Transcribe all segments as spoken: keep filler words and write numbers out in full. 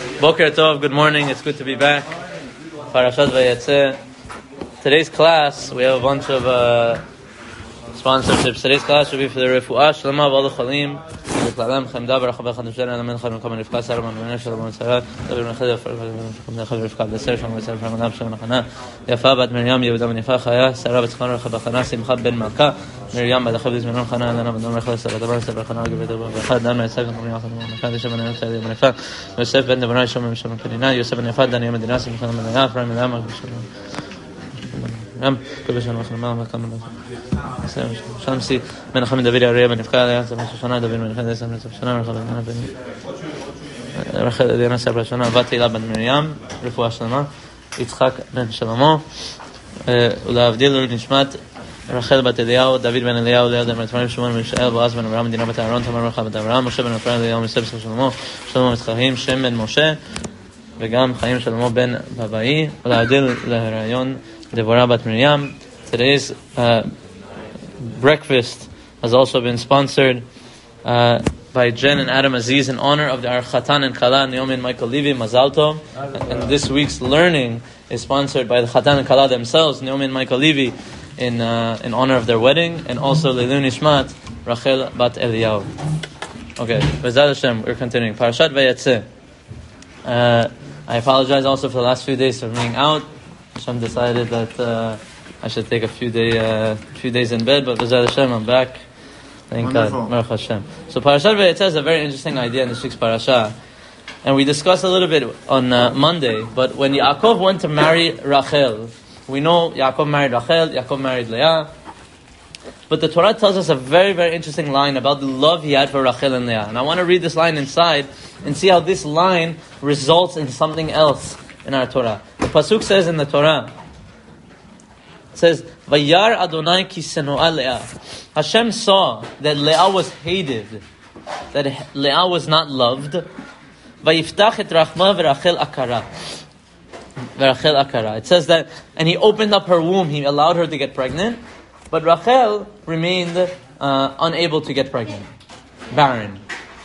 Boker Tov, good morning, it's good to be back. Parashat Vayetzeh. Today's class, we have a bunch of uh, sponsorships. Today's class will be for the Refuah Shlema of all the Chalim. V'klalem Chemda B'Rachav B'Chad Nefsher Elamen Chad M'Kam Rivka Saraman V'nei Shalom V'Tzara David M'Chad V'Chad Rivka B'Ser Shalom V'Tzara V'Chad V'Chad V'Chad Yafa Bat Miriam Yehuda V'Nifa Chaya Sarah B'Tzchon Rivka B'Chana Simcha Ben Malka Miriam B'Dachav B'Zmenon Chana Elena B'Dom Rechel Sarah Dabar Sarah B'Chana G'Vet B'Chad Dan Me'Yitzhak B'Chad B'Chad B'Chad Yishem Ben Yisrael B'Nifa Yosef Ben Devarai Shom B'Shem Kedina Yosef Ben Yafad Daniel Medina Simcha Ben Yaf Ephraim Ben Yam B'Shem Ram Kibeshan V'Chana V'Kam Shamsi Ben Cham David Ariya Ben Yifka Aliyah Zem Shoshana David Ben Yifka Zem Shoshana Rachel Ben Ben Rachel Diana Sarah Shoshana Vatila Ben Miriam Refuah Shlema Yitzchak Ben Shlomo Ulavdil Nishmat Rachel Bat Eliyahu David Ben Eliyahu Leah Ben Matmarim Shimon Ben Yishael Boaz Ben Abraham Dina Bat Aaron Tamar Rachel Bet Abraham Moshe Ben Efraim Eliyahu Yosef Ben Shlomo Shlomo Mitzchahim Shem Ben Moshe וגם חיים שלמה בן בבאי ולהדיל להיריון Devorah Bat Miriam. Today's uh, breakfast has also been sponsored uh, by Jen and Adam Aziz in honor of our Chatan and Kala, Naomi and Michael Levy, Mazal Tov. And this week's learning is sponsored by the Chatan and Kala themselves, Naomi and Michael Levy, in uh, in honor of their wedding, and also Leilu Nishmat, Rachel Bat Eliyahu. Okay, B'ezrat Hashem, we're continuing. Parashat Vayetzeh. Uh, I apologize also for the last few days for being out. Hashem decided that uh, I should take a few day, uh, few days in bed, but B'ezrat Hashem, I'm back. Thank Wonderful. God. Baruch Hashem. So Parashat Vayetzeh is a very interesting idea in this week's parasha, and we discussed a little bit on uh, Monday. But when Yaakov went to marry Rachel, we know Yaakov married Rachel, Yaakov married Leah. But the Torah tells us a very, very interesting line about the love he had for Rachel and Leah. And I want to read this line inside and see how this line results in something else in our Torah. The Pasuk says in the Torah, it says, Vayar Adonai ki senu'a Leah. Hashem saw that Leah was hated, that Leah was not loved. Vayiftach et rachma v'rachel akara. V'rachel akara. It says that, and he opened up her womb, he allowed her to get pregnant, but Rachel remained uh, unable to get pregnant, barren.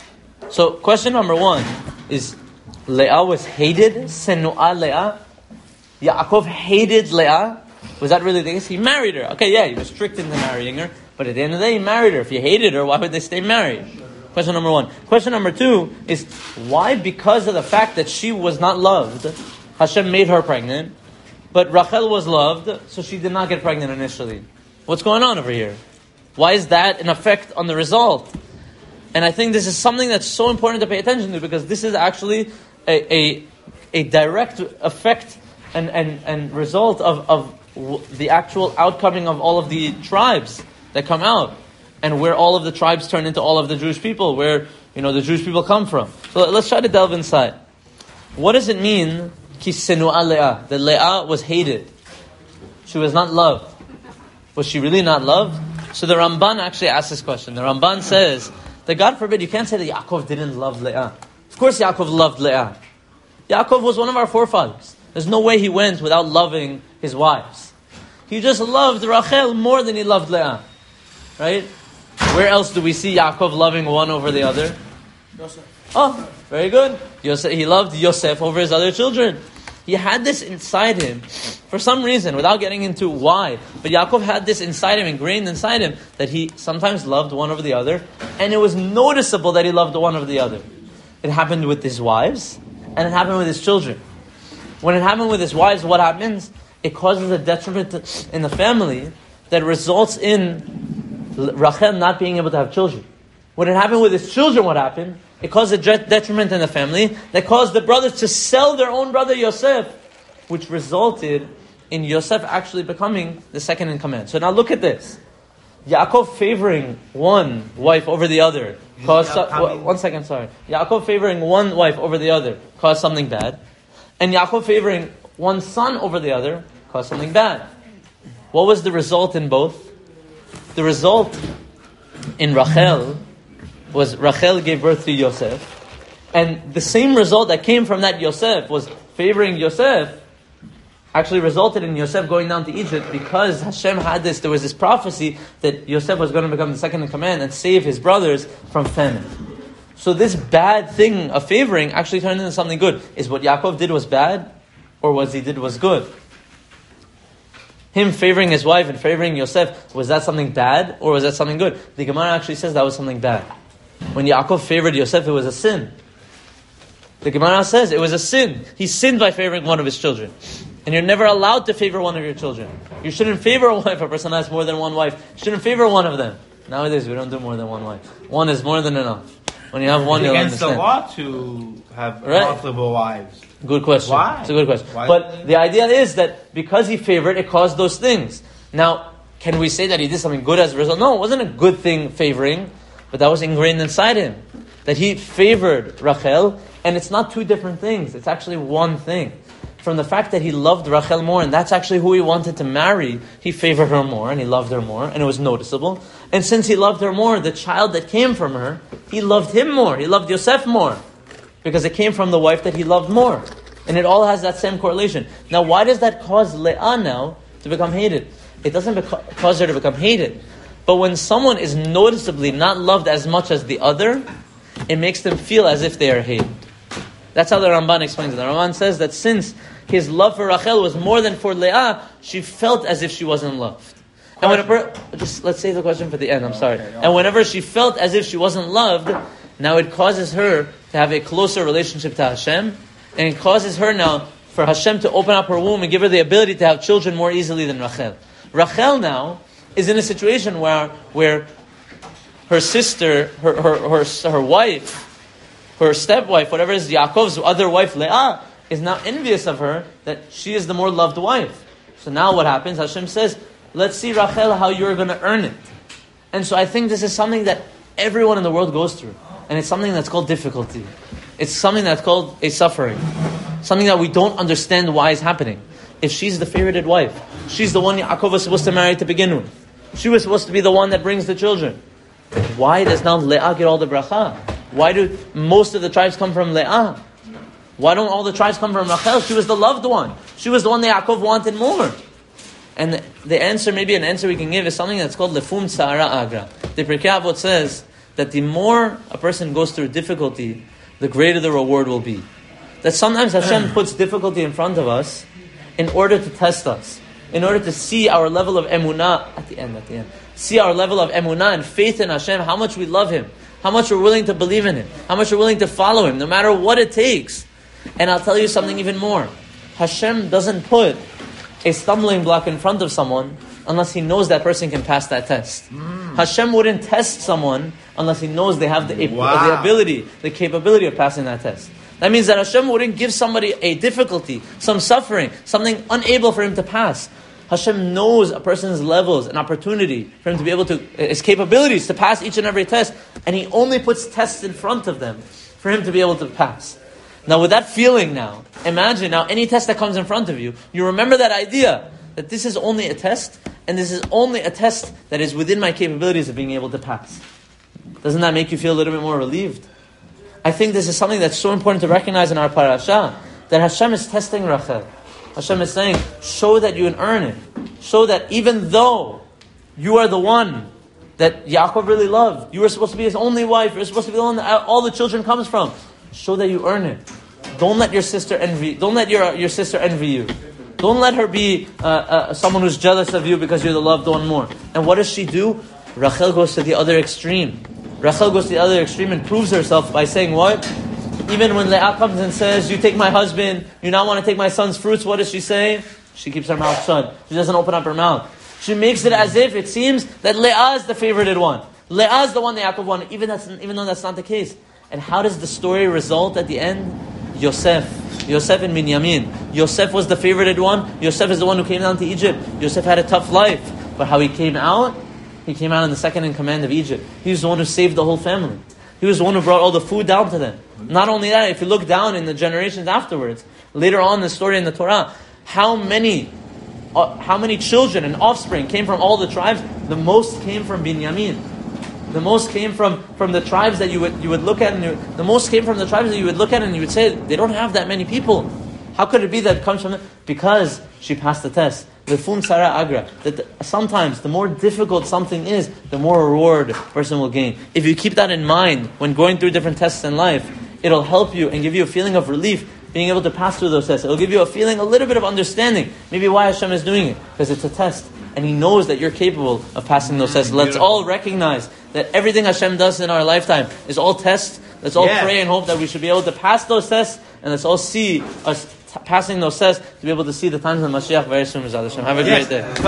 So question number one is, Leah was hated, Senu'a Leah. Yaakov hated Leah. Was that really the case? He married her. Okay, yeah, he was tricked into marrying her, but at the end of the day, he married her. If he hated her, why would they stay married? Question number one. Question number two is, why, because of the fact that she was not loved, Hashem made her pregnant, but Rachel was loved, so she did not get pregnant initially. What's going on over here? Why is that an effect on the result? And I think this is something that's so important to pay attention to, because this is actually a a, a direct effect and, and, and result of, of w- the actual outcoming of all of the tribes that come out, and where all of the tribes turn into all of the Jewish people, where, you know, the Jewish people come from. So let's try to delve inside. What does it mean, ki senu'a Leah, that Leah was hated? She was not loved. Was she really not loved? So the Ramban actually asks this question. The Ramban says that, God forbid, you can't say that Yaakov didn't love Leah. Of course Yaakov loved Leah. Yaakov was one of our forefathers. There's no way he went without loving his wives. He just loved Rachel more than he loved Leah. Right? Where else do we see Yaakov loving one over the other? Yosef. Oh, very good. Yosef, he loved Yosef over his other children. He had this inside him, for some reason, without getting into why. But Yaakov had this inside him, ingrained inside him, that he sometimes loved one over the other, and it was noticeable that he loved one over the other. It happened with his wives, and it happened with his children. When it happened with his wives, what happens? It causes a detriment in the family that results in Rachel not being able to have children. When it happened with his children, what happened? It caused a detriment in the family that caused the brothers to sell their own brother Yosef, which resulted in Yosef actually becoming the second in command. So now look at this. Yaakov favoring one wife over the other caused... So, w- one second, sorry. Yaakov favoring one wife over the other caused something bad. And Yaakov favoring one son over the other caused something bad. What was the result in both? The result in Rachel was Rachel gave birth to Yosef, and the same result that came from that Yosef was favoring Yosef, actually resulted in Yosef going down to Egypt, because Hashem had this, there was this prophecy that Yosef was going to become the second in command and save his brothers from famine. So So this bad thing of favoring actually turned into something good. Is what Yaakov did was bad, or what he did was good? Him favoring his wife and favoring Yosef, was that something bad, or was that something good? The Gemara actually says that was something bad. When Yaakov favored Yosef, it was a sin. The Gemara says it was a sin. He sinned by favoring one of his children. And you're never allowed to favor one of your children. You shouldn't favor a wife. A person has more than one wife. You shouldn't favor one of them. Nowadays, we don't do more than one wife. One is more than enough. When you have one, you'll understand. It's against the law to have right. multiple wives. Good question. Why? It's a good question. Why? But the idea is that because he favored, it caused those things. Now, can we say that he did something good as a result? No, it wasn't a good thing favoring, but that was ingrained inside him. That he favored Rachel, and it's not two different things. It's actually one thing. From the fact that he loved Rachel more, and that's actually who he wanted to marry, he favored her more, and he loved her more, and it was noticeable. And since he loved her more, the child that came from her, he loved him more. He loved Yosef more. Because it came from the wife that he loved more. And it all has that same correlation. Now, why does that cause Leah now to become hated? It doesn't beca- cause her to become hated. But when someone is noticeably not loved as much as the other, it makes them feel as if they are hated. That's how the Ramban explains it. The Ramban says that since his love for Rachel was more than for Leah, she felt as if she wasn't loved. And whenever, just let's save the question for the end, I'm sorry. And whenever she felt as if she wasn't loved, now it causes her to have a closer relationship to Hashem, and it causes her now for Hashem to open up her womb and give her the ability to have children more easily than Rachel. Rachel now is in a situation where where her sister, her her her, her wife, her stepwife, whatever is Yaakov's other wife, Leah, is now envious of her that she is the more loved wife. So now what happens? Hashem says, let's see, Rachel, how you're going to earn it. And so I think this is something that everyone in the world goes through. And it's something that's called difficulty. It's something that's called a suffering. Something that we don't understand why is happening. If she's the favorited wife, she's the one Yaakov was supposed to marry to begin with. She was supposed to be the one that brings the children. Why does now Leah get all the bracha? Why do most of the tribes come from Leah? Why don't all the tribes come from Rachel? She was the loved one. She was the one that Yaakov wanted more. And the, the answer, maybe an answer we can give, is something that's called Lefum Tzara Agra. The Pirkei Avot says that the more a person goes through difficulty, the greater the reward will be. That sometimes Hashem puts difficulty in front of us in order to test us, in order to see our level of emunah, at the end, at the end, see our level of emunah and faith in Hashem, how much we love Him, how much we're willing to believe in Him, how much we're willing to follow Him, no matter what it takes. And I'll tell you something even more. Hashem doesn't put a stumbling block in front of someone unless He knows that person can pass that test. Mm. Hashem wouldn't test someone unless He knows they have the, wow. the ability, the capability of passing that test. That means that Hashem wouldn't give somebody a difficulty, some suffering, something unable for him to pass. Hashem knows a person's levels, an opportunity for him to be able to, his capabilities to pass each and every test, and He only puts tests in front of them for him to be able to pass. Now with that feeling now, imagine now any test that comes in front of you, you remember that idea that this is only a test, and this is only a test that is within my capabilities of being able to pass. Doesn't that make you feel a little bit more relieved? I think this is something that's so important to recognize in our parasha, that Hashem is testing Rachel. Hashem is saying, show that you can earn it. Show that even though you are the one that Yaakov really loved, you were supposed to be his only wife, you're supposed to be the one that all the children comes from, show that you earn it. Don't let your sister envy. Don't let your your sister envy you. Don't let her be uh, uh, someone who's jealous of you because you're the loved one more. And what does she do? Rachel goes to the other extreme. Rachel goes to the other extreme and proves herself by saying what? Even when Leah comes and says, "You take my husband, you now want to take my son's fruits," what does she say? She keeps her mouth shut. She doesn't open up her mouth. She makes it as if it seems that Leah is the favorited one. Leah is the one that Yaakov wanted, even that's even though that's not the case. And how does the story result at the end? Yosef. Yosef and Binyamin. Yosef was the favorited one. Yosef is the one who came down to Egypt. Yosef had a tough life. But how he came out? He came out in the second in command of Egypt. He was the one who saved the whole family. He was the one who brought all the food down to them. Not only that, if you look down in the generations afterwards, later on in the story in the Torah, how many uh, how many children and offspring came from all the tribes? The most came from Binyamin. The most came from, from the tribes that you would you would look at, and you, the most came from the tribes that you would look at, and you would say they don't have that many people. How could it be that it comes from them? Because she passed the test. Lefum Sara Agra. That the, sometimes the more difficult something is, the more reward a person will gain. If you keep that in mind when going through different tests in life, it'll help you and give you a feeling of relief, being able to pass through those tests. It'll give you a feeling, a little bit of understanding, maybe why Hashem is doing it, because it's a test. And He knows that you're capable of passing those tests. Let's all recognize that everything Hashem does in our lifetime is all tests. Let's all Yeah. pray and hope that we should be able to pass those tests, and let's all see us t- passing those tests to be able to see the times of Mashiach very soon. Have a great day.